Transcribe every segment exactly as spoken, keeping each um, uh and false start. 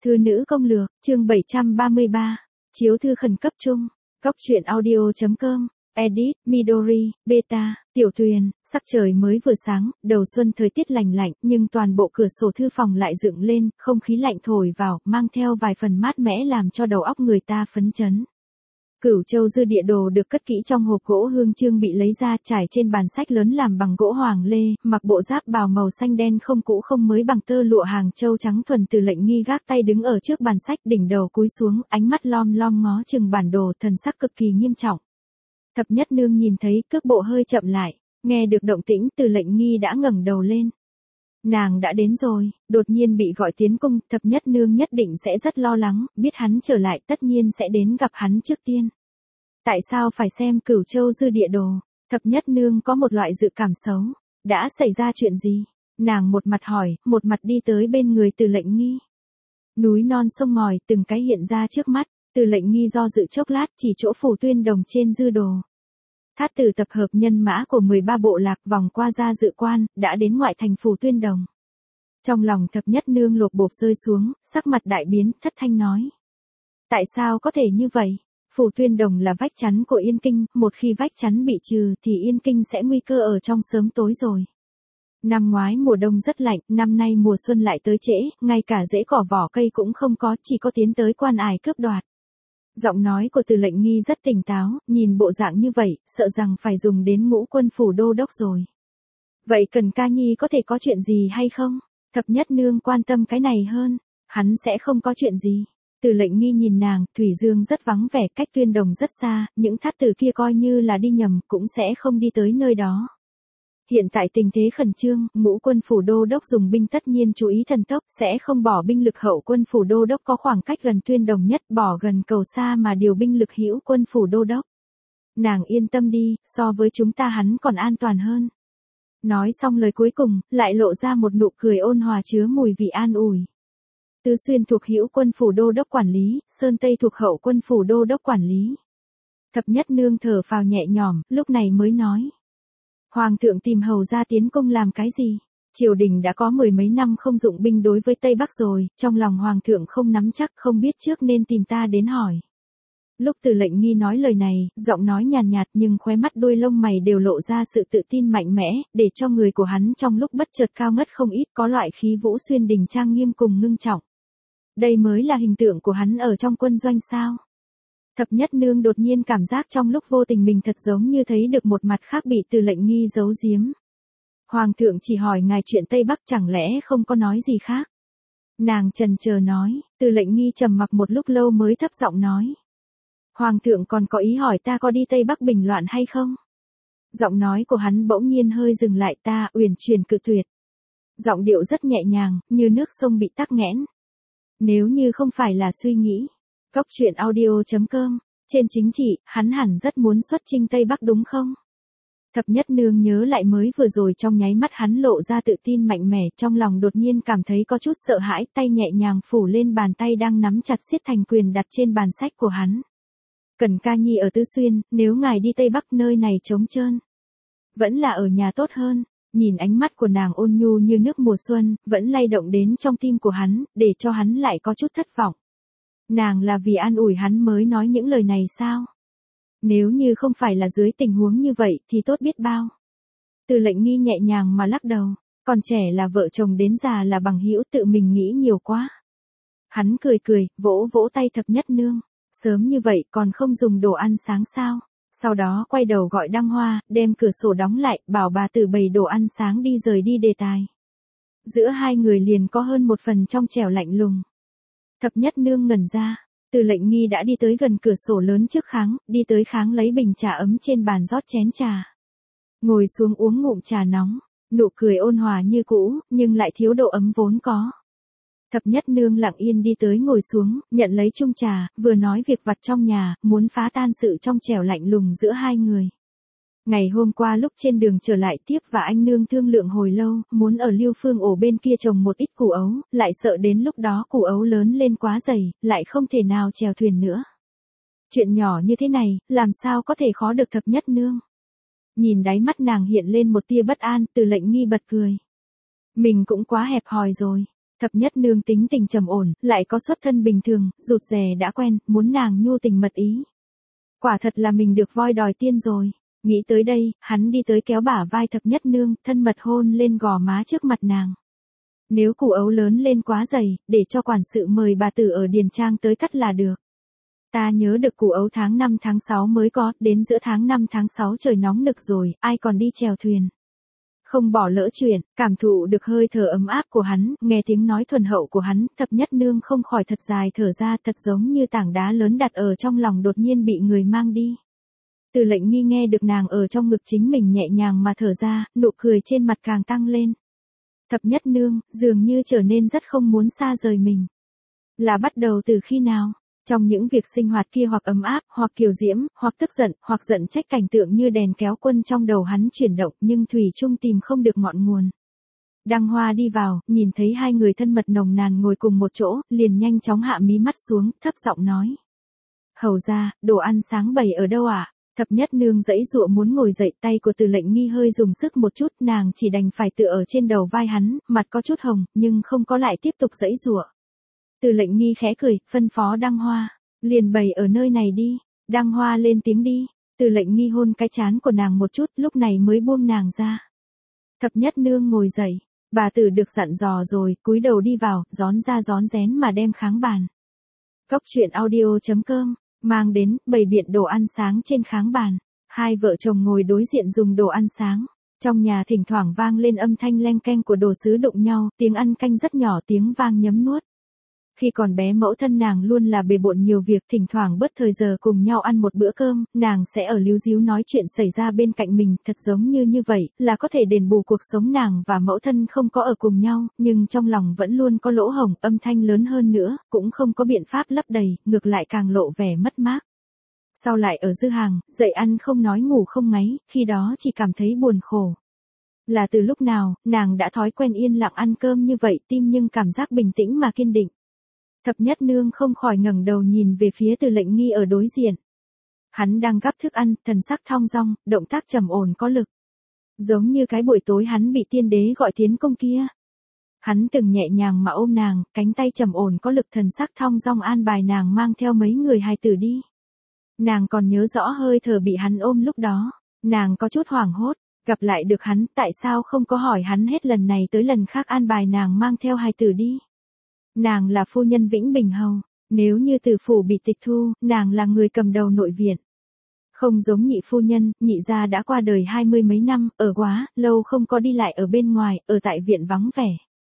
Thư nữ công lược, chương bảy trăm ba mươi ba, chiếu thư khẩn cấp chung, góc truyện audio.com, edit, Midori, beta, tiểu tuyền, sắc trời mới vừa sáng, đầu xuân thời tiết lành lạnh, nhưng toàn bộ cửa sổ thư phòng lại dựng lên, không khí lạnh thổi vào, mang theo vài phần mát mẻ làm cho đầu óc người ta phấn chấn. Cửu Châu Dư Địa Đồ được cất kỹ trong hộp gỗ hương chương bị lấy ra trải trên bàn sách lớn làm bằng gỗ hoàng lê, mặc bộ giáp bào màu xanh đen không cũ không mới bằng tơ lụa hàng châu trắng thuần. Từ Lệnh Nghi gác tay đứng ở trước bàn sách, đỉnh đầu cúi xuống, ánh mắt lom lom ngó chừng bản đồ, thần sắc cực kỳ nghiêm trọng. Thập Nhất Nương nhìn thấy, cước bộ hơi chậm lại, nghe được động tĩnh, Từ Lệnh Nghi đã ngẩng đầu lên. Nàng đã đến rồi, đột nhiên bị gọi tiến cung, Thập Nhất Nương nhất định sẽ rất lo lắng, biết hắn trở lại tất nhiên sẽ đến gặp hắn trước tiên. Tại sao phải xem Cửu Châu Dư Địa Đồ? Thập Nhất Nương có một loại dự cảm xấu. Đã xảy ra chuyện gì? Nàng một mặt hỏi, một mặt đi tới bên người Từ Lệnh Nghi. Núi non sông ngòi từng cái hiện ra trước mắt, Từ Lệnh Nghi do dự chốc lát chỉ chỗ Phủ Tuyên Đồng trên dư đồ. Thát tử tập hợp nhân mã của mười ba bộ lạc vòng qua ra dự quan, đã đến ngoại thành Phủ Tuyên Đồng. Trong lòng Thập Nhất Nương lột bột rơi xuống, sắc mặt đại biến, thất thanh nói. Tại sao có thể như vậy? Phủ Tuyên Đồng là vách chắn của Yên Kinh, một khi vách chắn bị trừ thì Yên Kinh sẽ nguy cơ ở trong sớm tối rồi. Năm ngoái mùa đông rất lạnh, năm nay mùa xuân lại tới trễ, ngay cả rễ cỏ vỏ cây cũng không có, chỉ có tiến tới quan ải cướp đoạt. Giọng nói của Từ Lệnh Nghi rất tỉnh táo, nhìn bộ dạng như vậy, sợ rằng phải dùng đến Ngũ Quân Phủ đô đốc rồi. Vậy Cần Ca Nhi có thể có chuyện gì hay không? Thập Nhất Nương quan tâm cái này hơn, hắn sẽ không có chuyện gì. Từ Lệnh Nghi nhìn nàng, Thủy Dương rất vắng vẻ, cách Tuyên Đồng rất xa, những thát tử kia coi như là đi nhầm, cũng sẽ không đi tới nơi đó. Hiện tại tình thế khẩn trương, Ngũ Quân Phủ đô đốc dùng binh tất nhiên chú ý thần tốc, sẽ không bỏ binh lực hậu quân phủ đô đốc có khoảng cách gần Tuyên Đồng nhất, bỏ gần cầu xa mà điều binh lực hữu quân phủ đô đốc. Nàng yên tâm đi, so với chúng ta hắn còn an toàn hơn. Nói xong lời cuối cùng, lại lộ ra một nụ cười ôn hòa chứa mùi vị an ủi. Tứ Xuyên thuộc hữu quân phủ đô đốc quản lý, Sơn Tây thuộc hậu quân phủ đô đốc quản lý. Thập Nhất Nương thở phào nhẹ nhõm, lúc này mới nói. Hoàng thượng tìm hầu ra tiến cung làm cái gì? Triều đình đã có mười mấy năm không dụng binh đối với Tây Bắc rồi, trong lòng hoàng thượng không nắm chắc, không biết trước nên tìm ta đến hỏi. Lúc Từ Lệnh Nghi nói lời này, giọng nói nhàn nhạt, nhạt nhưng khóe mắt đôi lông mày đều lộ ra sự tự tin mạnh mẽ, để cho người của hắn trong lúc bất chợt cao ngất không ít, có loại khí vũ xuyên đình trang nghiêm cùng ngưng trọng. Đây mới là hình tượng của hắn ở trong quân doanh sao? Thập Nhất Nương đột nhiên cảm giác trong lúc vô tình mình thật giống như thấy được một mặt khác bị Từ Lệnh Nghi giấu giếm. Hoàng thượng chỉ hỏi ngài chuyện Tây Bắc chẳng lẽ không có nói gì khác? Nàng chần chờ nói, Từ Lệnh Nghi trầm mặc một lúc lâu mới thấp giọng nói. Hoàng thượng còn có ý hỏi ta có đi Tây Bắc bình loạn hay không? Giọng nói của hắn bỗng nhiên hơi dừng lại, ta uyển chuyển cự tuyệt. Giọng điệu rất nhẹ nhàng, như nước sông bị tắc nghẽn. Nếu như không phải là suy nghĩ. Góc truyện audio.com, trên chính trị, hắn hẳn rất muốn xuất chinh Tây Bắc đúng không? Thập Nhất Nương nhớ lại mới vừa rồi trong nháy mắt hắn lộ ra tự tin mạnh mẽ, trong lòng đột nhiên cảm thấy có chút sợ hãi, tay nhẹ nhàng phủ lên bàn tay đang nắm chặt siết thành quyền đặt trên bàn sách của hắn. Cần Ca Nhi ở Tứ Xuyên, nếu ngài đi Tây Bắc nơi này trống trơn, vẫn là ở nhà tốt hơn. Nhìn ánh mắt của nàng ôn nhu như nước mùa xuân, vẫn lay động đến trong tim của hắn, để cho hắn lại có chút thất vọng. Nàng là vì an ủi hắn mới nói những lời này sao? Nếu như không phải là dưới tình huống như vậy thì tốt biết bao. Từ Lệnh Nghi nhẹ nhàng mà lắc đầu, còn trẻ là vợ chồng đến già là bằng hữu, tự mình nghĩ nhiều quá. Hắn cười cười, vỗ vỗ tay Thập Nhất Nương, sớm như vậy còn không dùng đồ ăn sáng sao? Sau đó quay đầu gọi Đăng Hoa, đem cửa sổ đóng lại, bảo bà tử bày đồ ăn sáng đi rời đi đề tài. Giữa hai người liền có hơn một phần trong trẻo lạnh lùng. Thập Nhất Nương ngẩn ra, Từ Lệnh Nghi đã đi tới gần cửa sổ lớn trước kháng, đi tới kháng lấy bình trà ấm trên bàn rót chén trà. Ngồi xuống uống ngụm trà nóng, nụ cười ôn hòa như cũ, nhưng lại thiếu độ ấm vốn có. Thập Nhất Nương lặng yên đi tới ngồi xuống, nhận lấy chung trà, vừa nói việc vặt trong nhà, muốn phá tan sự trong trẻo lạnh lùng giữa hai người. Ngày hôm qua lúc trên đường trở lại tiếp và anh nương thương lượng hồi lâu, muốn ở Lưu Phương ổ bên kia trồng một ít củ ấu, lại sợ đến lúc đó củ ấu lớn lên quá dày, lại không thể nào chèo thuyền nữa. Chuyện nhỏ như thế này, làm sao có thể khó được Thập Nhất Nương. Nhìn đáy mắt nàng hiện lên một tia bất an, Từ Lệnh Nghi bật cười. Mình cũng quá hẹp hòi rồi. Thập nhất nương tính tình trầm ổn, lại có xuất thân bình thường, rụt rè đã quen, muốn nàng nhu tình mật ý. Quả thật là mình được voi đòi tiên rồi. Nghĩ tới đây, hắn đi tới kéo bả vai thập nhất nương, thân mật hôn lên gò má trước mặt nàng. Nếu củ ấu lớn lên quá dày, để cho quản sự mời bà tử ở điền trang tới cắt là được. Ta nhớ được củ ấu tháng năm tháng sáu mới có, đến giữa tháng năm tháng sáu trời nóng nực rồi, ai còn đi chèo thuyền. Không bỏ lỡ chuyện, cảm thụ được hơi thở ấm áp của hắn, nghe tiếng nói thuần hậu của hắn, thập nhất nương không khỏi thật dài thở ra, thật giống như tảng đá lớn đặt ở trong lòng đột nhiên bị người mang đi. Từ Lệnh Nghi nghe được nàng ở trong ngực chính mình nhẹ nhàng mà thở ra, nụ cười trên mặt càng tăng lên. Thập nhất nương, dường như trở nên rất không muốn xa rời mình. Là bắt đầu từ khi nào? Trong những việc sinh hoạt kia hoặc ấm áp, hoặc kiều diễm, hoặc tức giận, hoặc giận trách cảnh tượng như đèn kéo quân trong đầu hắn chuyển động nhưng thủy chung tìm không được ngọn nguồn. Đăng Hoa đi vào, nhìn thấy hai người thân mật nồng nàn ngồi cùng một chỗ, liền nhanh chóng hạ mí mắt xuống, thấp giọng nói. Hầu ra, đồ ăn sáng bày ở đâu ạ? À? Thập nhất nương dãy dụa muốn ngồi dậy, tay của Từ Lệnh Nghi hơi dùng sức một chút, nàng chỉ đành phải tựa ở trên đầu vai hắn, mặt có chút hồng, nhưng không có lại tiếp tục dãy dụa. Từ Lệnh Nghi khẽ cười, phân phó Đăng Hoa, liền bày ở nơi này đi. Đăng Hoa lên tiếng đi. Từ Lệnh Nghi hôn cái trán của nàng một chút, lúc này mới buông nàng ra. Thập nhất nương ngồi dậy, bà tử được dặn dò rồi, cúi đầu đi vào, rón ra rón rén mà đem kháng bàn. Cốc truyện audio chấm com mang đến, bày biện đồ ăn sáng trên kháng bàn. Hai vợ chồng ngồi đối diện dùng đồ ăn sáng. Trong nhà thỉnh thoảng vang lên âm thanh leng keng của đồ sứ đụng nhau, tiếng ăn canh rất nhỏ, tiếng vang nhấm nuốt. Khi còn bé mẫu thân nàng luôn là bề bộn nhiều việc, thỉnh thoảng bớt thời giờ cùng nhau ăn một bữa cơm, nàng sẽ ở líu díu nói chuyện xảy ra bên cạnh mình, thật giống như như vậy, là có thể đền bù cuộc sống nàng và mẫu thân không có ở cùng nhau, nhưng trong lòng vẫn luôn có lỗ hổng, âm thanh lớn hơn nữa, cũng không có biện pháp lấp đầy, ngược lại càng lộ vẻ mất mát. Sau lại ở dư hàng, dậy ăn không nói ngủ không ngáy, khi đó chỉ cảm thấy buồn khổ. Là từ lúc nào, nàng đã thói quen yên lặng ăn cơm như vậy, tim nhưng cảm giác bình tĩnh mà kiên định. Thập nhất nương không khỏi ngẩng đầu nhìn về phía Từ Lệnh Nghi ở đối diện. Hắn đang gắp thức ăn, thần sắc thong dong, động tác trầm ổn có lực. Giống như cái buổi tối hắn bị tiên đế gọi tiến công kia. Hắn từng nhẹ nhàng mà ôm nàng, cánh tay trầm ổn có lực, thần sắc thong dong an bài nàng mang theo mấy người hài tử đi. Nàng còn nhớ rõ hơi thở bị hắn ôm lúc đó, nàng có chút hoảng hốt, gặp lại được hắn, tại sao không có hỏi hắn hết lần này tới lần khác an bài nàng mang theo hài tử đi. Nàng là phu nhân Vĩnh Bình Hầu, nếu như Từ phủ bị tịch thu, nàng là người cầm đầu nội viện. Không giống nhị phu nhân, nhị gia đã qua đời hai mươi mấy năm, ở quá, lâu không có đi lại ở bên ngoài, ở tại viện vắng vẻ.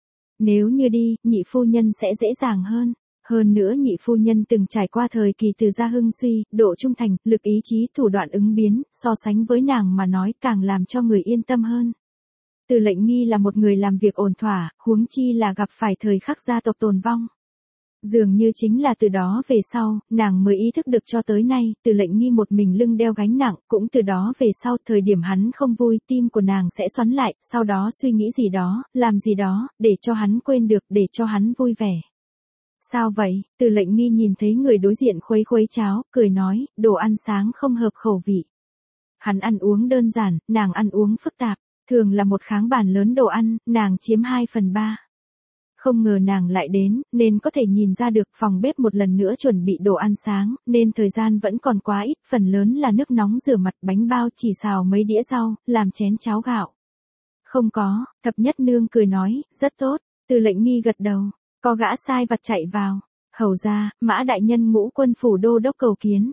Nếu như đi, nhị phu nhân sẽ dễ dàng hơn. Hơn nữa nhị phu nhân từng trải qua thời kỳ từ gia hưng suy, độ trung thành, lực ý chí, thủ đoạn ứng biến, so sánh với nàng mà nói càng làm cho người yên tâm hơn. Từ Lệnh Nghi là một người làm việc ổn thỏa, huống chi là gặp phải thời khắc gia tộc tồn vong. Dường như chính là từ đó về sau, nàng mới ý thức được cho tới nay, Từ Lệnh Nghi một mình lưng đeo gánh nặng, cũng từ đó về sau, thời điểm hắn không vui, tim của nàng sẽ xoắn lại, sau đó suy nghĩ gì đó, làm gì đó, để cho hắn quên được, để cho hắn vui vẻ. Sao vậy? Từ Lệnh Nghi nhìn thấy người đối diện khuấy khuấy cháo, cười nói, đồ ăn sáng không hợp khẩu vị. Hắn ăn uống đơn giản, nàng ăn uống phức tạp. Thường là một kháng bàn lớn đồ ăn, nàng chiếm hai phần ba. Không ngờ nàng lại đến, nên có thể nhìn ra được phòng bếp một lần nữa chuẩn bị đồ ăn sáng, nên thời gian vẫn còn quá ít, phần lớn là nước nóng rửa mặt, bánh bao, chỉ xào mấy đĩa rau, làm chén cháo gạo. Không có, thập nhất nương cười nói, rất tốt. Từ Lệnh Nghi gật đầu, có gã sai vặt chạy vào. Hầu ra, Mã đại nhân Ngũ quân phủ đô đốc cầu kiến.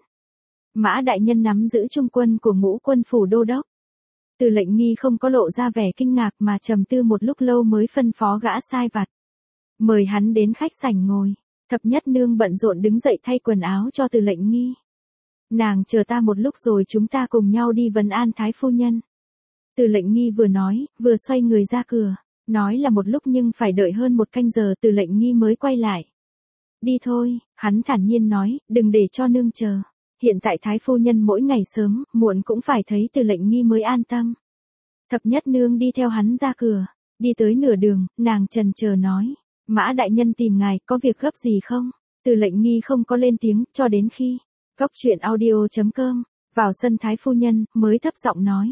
Mã đại nhân nắm giữ trung quân của Ngũ quân phủ đô đốc. Từ Lệnh Nghi không có lộ ra vẻ kinh ngạc mà trầm tư một lúc lâu mới phân phó gã sai vặt. Mời hắn đến khách sảnh ngồi. Thập nhất nương bận rộn đứng dậy thay quần áo cho Từ Lệnh Nghi. Nàng chờ ta một lúc rồi chúng ta cùng nhau đi vấn an thái phu nhân. Từ Lệnh Nghi vừa nói, vừa xoay người ra cửa. Nói là một lúc nhưng phải đợi hơn một canh giờ Từ Lệnh Nghi mới quay lại. Đi thôi, hắn thản nhiên nói, đừng để cho nương chờ. Hiện tại thái phu nhân mỗi ngày sớm, muộn cũng phải thấy Từ Lệnh Nghi mới an tâm. Thập nhất nương đi theo hắn ra cửa, đi tới nửa đường, nàng chần chờ nói, Mã đại nhân tìm ngài, có việc gấp gì không? Từ Lệnh Nghi không có lên tiếng, cho đến khi, cốc truyện audio chấm com, vào sân thái phu nhân, mới thấp giọng nói,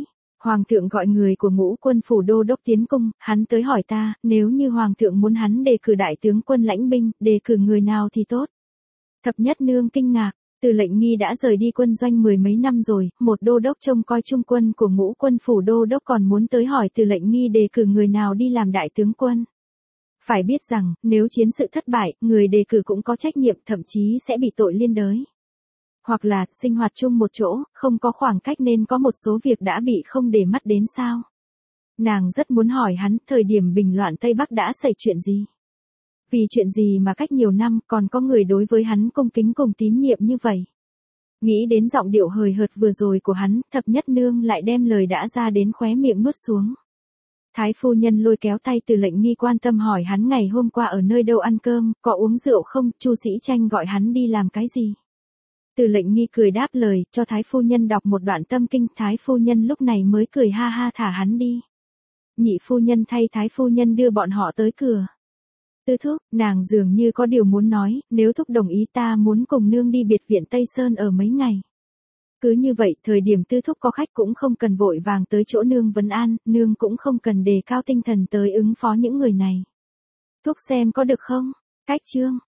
Hoàng thượng gọi người của Ngũ Quân phủ đô đốc tiến cung, hắn tới hỏi ta, nếu như Hoàng thượng muốn hắn đề cử đại tướng quân lãnh binh, đề cử người nào thì tốt. Thập nhất nương kinh ngạc, Từ Lệnh Nghi đã rời đi quân doanh mười mấy năm rồi, một đô đốc trông coi trung quân của Ngũ Quân phủ đô đốc còn muốn tới hỏi Từ Lệnh Nghi đề cử người nào đi làm đại tướng quân. Phải biết rằng, nếu chiến sự thất bại, người đề cử cũng có trách nhiệm, thậm chí sẽ bị tội liên đới. Hoặc là, sinh hoạt chung một chỗ, không có khoảng cách nên có một số việc đã bị không để mắt đến sao. Nàng rất muốn hỏi hắn, thời điểm bình loạn Tây Bắc đã xảy chuyện gì? Vì chuyện gì mà cách nhiều năm còn có người đối với hắn cung kính cùng tín nhiệm như vậy? Nghĩ đến giọng điệu hời hợt vừa rồi của hắn, thập nhất nương lại đem lời đã ra đến khóe miệng nuốt xuống. Thái phu nhân lôi kéo tay Từ Lệnh Nghi quan tâm hỏi hắn ngày hôm qua ở nơi đâu ăn cơm, có uống rượu không, Chu Sĩ Tranh gọi hắn đi làm cái gì? Từ Lệnh Nghi cười đáp lời, cho Thái phu nhân đọc một đoạn tâm kinh, Thái phu nhân lúc này mới cười ha ha thả hắn đi. Nhị phu nhân thay Thái phu nhân đưa bọn họ tới cửa. Tư thúc, nàng dường như có điều muốn nói, nếu thúc đồng ý ta muốn cùng nương đi biệt viện Tây Sơn ở mấy ngày. Cứ như vậy, thời điểm tư thúc có khách cũng không cần vội vàng tới chỗ nương vấn an, nương cũng không cần đề cao tinh thần tới ứng phó những người này. Thúc xem có được không? Cách chương.